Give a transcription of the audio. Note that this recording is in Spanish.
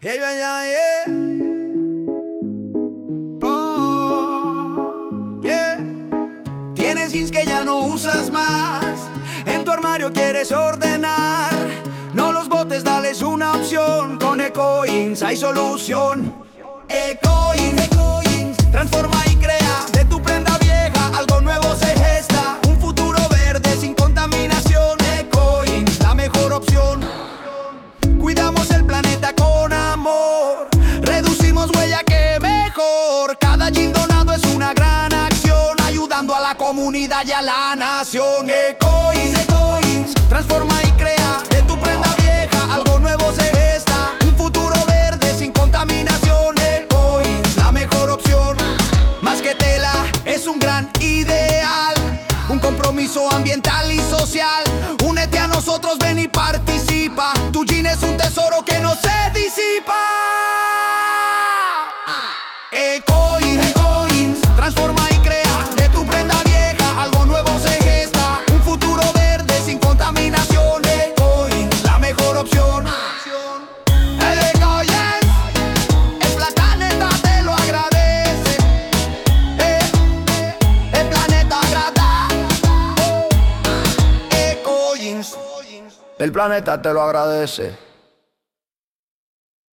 Yeah, yeah, yeah, yeah. Oh, yeah. Tienes jeans que ya no usas más, en tu armario quieres ordenar. No los botes, dales una opción. Con Ecoins hay solución. Ecoins transforma y crea. De tu prenda vieja algo nuevo se gesta. Un futuro verde sin contaminación. Ecoins, la mejor opción. Cuidamos el planeta con amor, reducimos huella que mejor. Cada jean donado es una gran acción, ayudando a la comunidad y a la nación. Ecoins transforma y crea. De tu prenda vieja algo nuevo se gesta. Un futuro verde sin contaminación. Ecoins, la mejor opción. Más que tela, es un gran ideal, un compromiso ambiental y social. Únete a nosotros, ven y participa. Tu jean es un tesoro que no se disipa. Ecoins transforma y crea. De tu prenda vieja algo nuevo se gesta. Un futuro verde sin contaminación. Ecoins, la mejor opción. El planeta te lo agradece. El planeta agradece. Ecoins, el planeta te lo agradece.